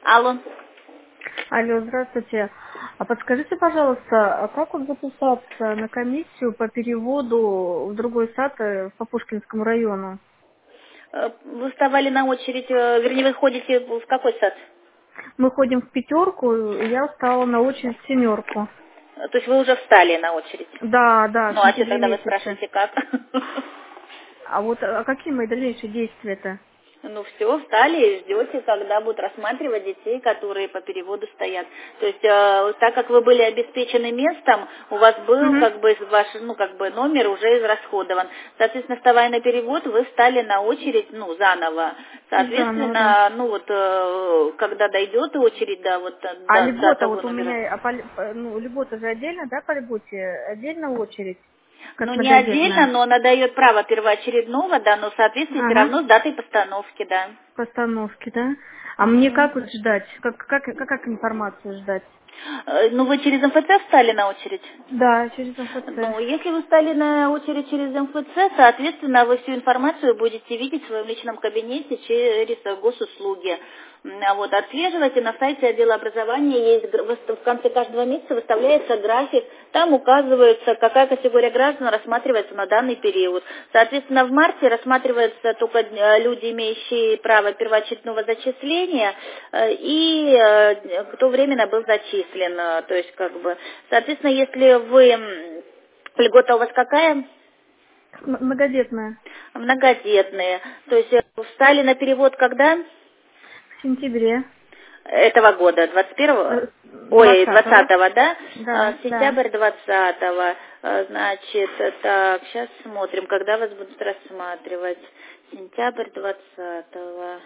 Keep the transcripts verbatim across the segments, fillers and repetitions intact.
Алло. Алло, здравствуйте. А подскажите, пожалуйста, а как вот записаться на комиссию по переводу в другой сад э, по Пушкинскому району? Э, Вы вставали на очередь, э, вернее, вы ходите в какой сад? Мы ходим в пятерку, и я встала на очередь в семерку. Э, То есть вы уже встали на очередь? Да, да, в Ну, а что сентябре тогда вы месяце. спрашиваете, как? А вот а какие мои дальнейшие действия-то? Ну все, встали и ждете, когда будут рассматривать детей, которые по переводу стоят. То есть, э, так как вы были обеспечены местом, у вас был Угу. как бы ваш, ну как бы номер уже израсходован. Соответственно, вставая на перевод, вы встали на очередь, ну заново. Заново, да. Соответственно, ну вот, э, когда дойдет очередь до вот э, А до, до льгота того вот у номера. меня, а по ль- по- ну, льгота же отдельно, да, по льготе? Отдельно очередь, как Ну, не отдельно, многодетная? но она дает право первоочередного, да, но в соответствии все Ага. равно с датой постановки, да. Постановки, да? А мне Мгм. как вот ждать? Как, как, как, как информацию ждать? Э, Ну, вы через эм эф цэ встали на очередь? Да, через МФЦ. Ну, если вы встали на очередь через эм эф цэ, соответственно, вы всю информацию будете видеть в своем личном кабинете через э, госуслуги. М, а Вот, отслеживайте на сайте отдела образования, есть гр- в в конце каждого месяца выставляется график, там указывается, какая категория граждан рассматривается на данный период. Соответственно, в марте рассматриваются только э, люди, имеющие право первоочередного зачисления, э, и э, кто временно был зачислен. э, То есть, как бы, соответственно, если вы... м, Льгота у вас какая? М- Многодетная. Многодетные. То есть, э, встали на перевод когда? В сентябре. Этого года, двадцать первого, э, ой, двадцатого. двадцатого, да? А, Да, да. Сентябрь двадцатого, А, значит, э, так, сейчас смотрим, когда вас будут рассматривать. Сентябрь двадцатого.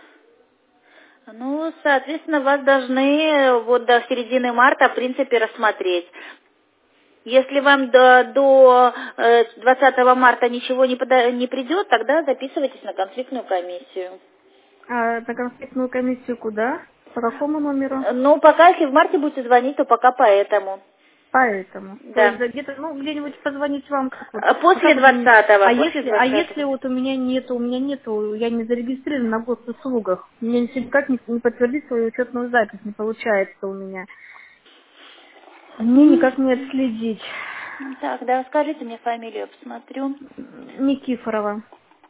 Ну, соответственно, вас должны э, вот до середины марта, в принципе, рассмотреть. Если вам до, до э, двадцатого марта ничего не, пода- не придет, тогда записывайтесь на конфликтную комиссию. А на конфликтную комиссию куда? По какому номеру? Ну, пока, если в марте будете звонить, то пока поэтому. Поэтому. То есть Да. да, где-то, ну, где-нибудь позвонить вам как вот. А А как После вот мне- двадцатого, а после если, а если двадцатого. вот у меня нету, у меня нету, я не зарегистрирована на госуслугах, мне никак не, не подтвердить свою учетную запись не получается у меня. Мне никак не отследить. Так, да, скажите мне фамилию, я посмотрю. Никифорова.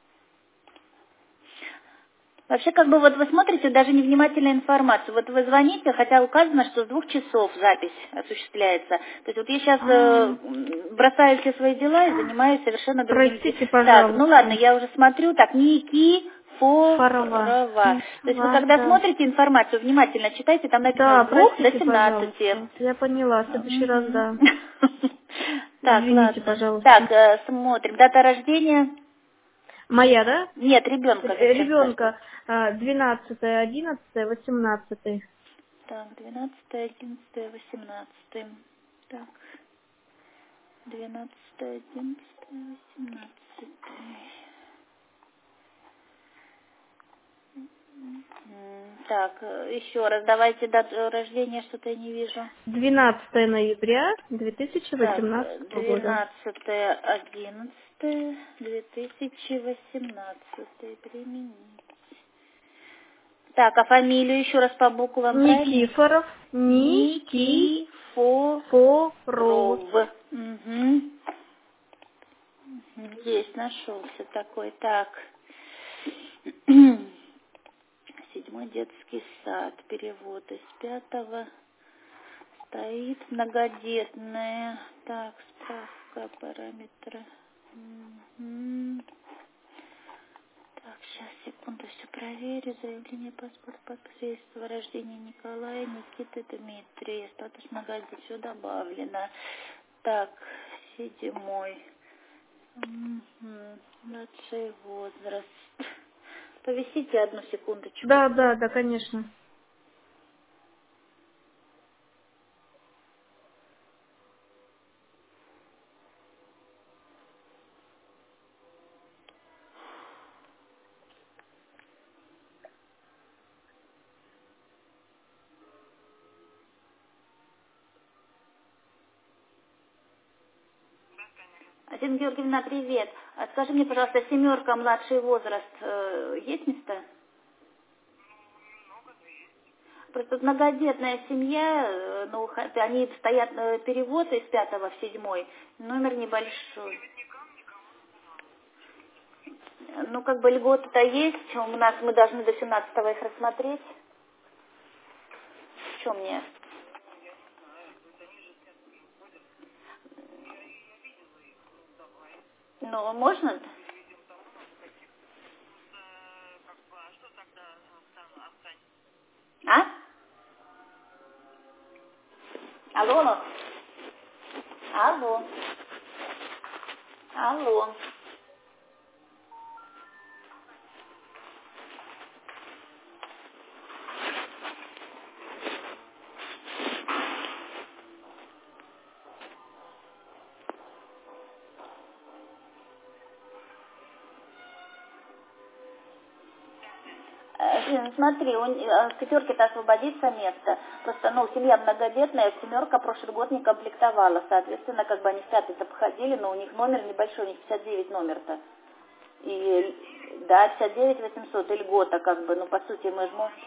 Вообще, как бы вот вы смотрите даже невнимательно информацию. Вот вы звоните, хотя указано, что с двух часов запись осуществляется. То есть вот я сейчас А, бросаю все свои дела и занимаюсь совершенно другим. де- Простите, Так, ну ладно, пожалуйста. я уже смотрю. Так, Ники. Фарова. Форова. То есть вы Ва, когда да. смотрите информацию, внимательно читайте, там написано Да, с двух до простите, семнадцати. пожалуйста. Я поняла. В следующий раз, Мгм. да. Так, Извините, ладно. Так, пожалуйста. э, смотрим. Дата рождения? Моя, да? Нет, ребенка вы сейчас скажете. Ребенка двенадцатое, одиннадцатое, восемнадцатое. Так, двенадцатое, одиннадцатое, восемнадцатое. Так, двенадцатое, одиннадцатое, восемнадцатое. М, Так, э, еще раз, давайте дату рождения, что-то я не вижу. двенадцатое ноября две тысячи Так, э, восемнадцатого года. двенадцатое, одиннадцатое, две тысячи восемнадцатое. Применить. Так, а фамилию еще раз по буквам, правильно? Никифоров. Никифоров. Никифоров. Угу. Есть, нашелся такой. Так. Седьмой детский сад. Перевод из пятого. Стоит многодетная. Так, справка, параметры. Мгм. Так, сейчас, секунду, все проверю. Заявление, паспорт, подпись, свидетельство о рождении Николая, Никиты, Дмитрия. Статус многодетный, все добавлено. Так, седьмой. Мгм. Младший возраст. Повисите одну секундочку. Да, да, да, конечно. Татьяна Георгиевна, привет. А скажи мне, пожалуйста, семерка, младший возраст, э, есть место? Просто тут многодетная семья, э, ну, ха- они стоят на перевод из пятого в седьмой, номер небольшой. Ну, как бы льготы-то есть, у нас мы должны до семнадцатого их рассмотреть. Что мне? Ну, можно? А? Алло, алло. Алло. Алло. Э, Жин, смотри, у, н- э, в пятерке-то освободится место. Просто, ну, семья многодетная, семерка прошлый год не комплектовала. Соответственно, как бы они в пятый-то походили, но у них номер небольшой, у них пятьдесят девять номер-то. И, да, пятьдесят девять восемьсот, и льгота, как бы, ну, по сути, мы же можем...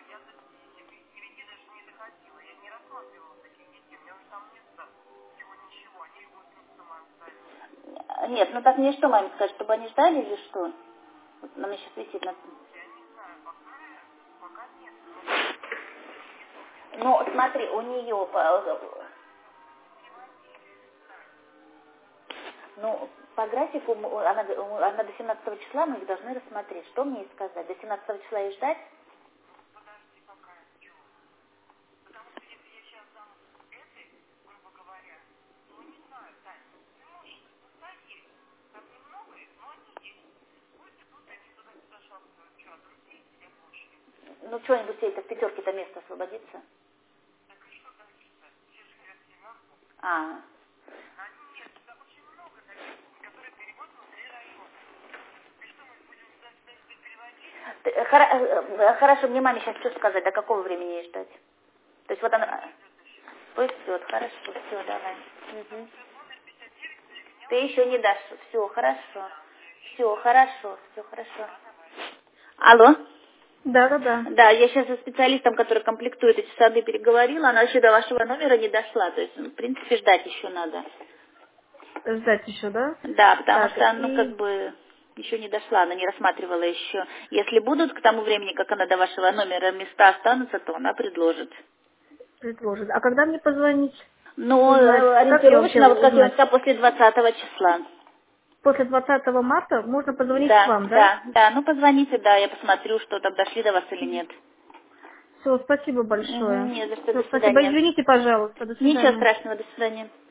Нет, ну так мне что маме сказать, чтобы они ждали или что? Вот она мне сейчас висит на... Ну, смотри, у нее... Ну, по графику м- она, г- она до семнадцатого числа мы их должны рассмотреть. Что мне ей сказать? До семнадцатого числа ей ждать? Ну, что-нибудь ей-то в пятерке-то место освободится? А, Ты- э, хоро- э, э, хорошо, мне маме сейчас что сказать, до какого времени ей ждать? То есть вот она... Пусть ждет, хорошо, все, давай. Мгм. Ты еще не дашь, все, хорошо. Все, хорошо, все, хорошо. Алло? Да, да, да. Да, я сейчас со специалистом, который комплектует эти сады, переговорила, она еще до вашего номера не дошла, то есть, ну, в принципе, ждать еще надо. Ждать еще, да? Да, потому Так, что, ну, как и бы, еще не дошла, она не рассматривала еще. Если будут к тому времени, как она до вашего номера места останутся, то она предложит. предложит. А когда мне позвонить? Ну, Узнать, э, как мне вообще ориентировочно, вот как я вам узнать? сказала, после двадцатого числа. После двадцатого марта можно позвонить к Да, вам, да? да, да, ну позвоните, да, я посмотрю, что там дошли до вас или нет. Все, спасибо большое. Мгм, не за что, Все, до спасибо. свидания. Извините, пожалуйста. До Ничего свидания. страшного, до свидания.